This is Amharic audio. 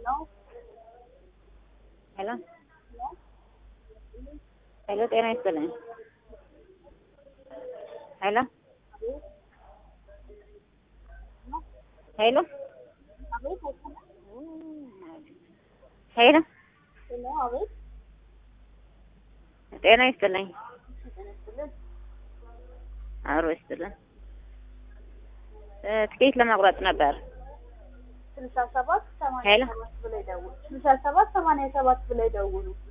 Hello. Hello, ጤና ይስጥልኝ። Hello. Hello. Hello. ጤና ይስጥልኝ። አሮ ይስጥልኝ። ትኬት ለማቁረጥ ነበር። 67 87 ብለው ደውሉ። 67 87 ብለው ደውሉ።